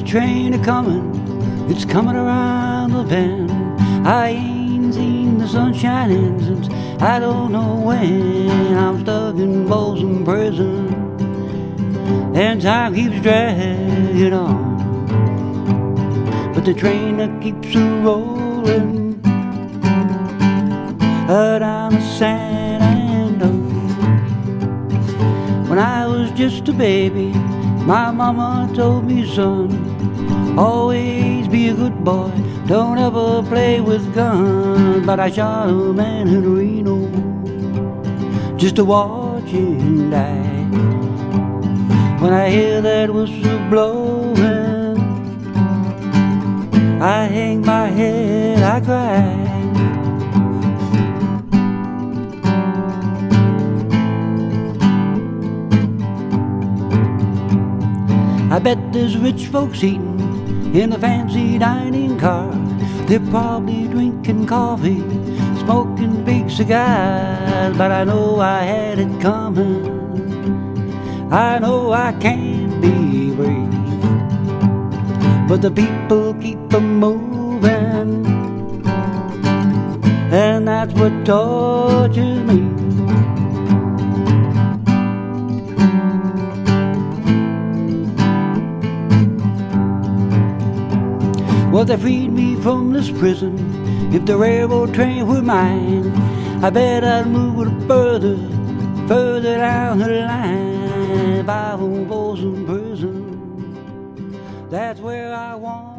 train a-comin', it's comin' around the bend. I ain't seen the sun shining since I don't know when. I'm stuck in Folsom Prison, and time keeps dragging on, but the train that keeps a-rollin' down the San Andreas. When I was just a baby, my mama told me, son, always be a good boy, don't ever play with guns. But I shot a man in Reno just to watch him die. When I hear that whistle blowing, I hang my head, I cry. I bet there's rich folks eating in a fancy dining car. They're probably drinking coffee, smoking big cigars. But I know I had it coming, I know I can't be brave, but the people keep moving, and that's what tortures me. Well, they freed me from this prison. If the railroad train were mine, I bet I'd move it further down the line. By Folsom Prison, that's where I want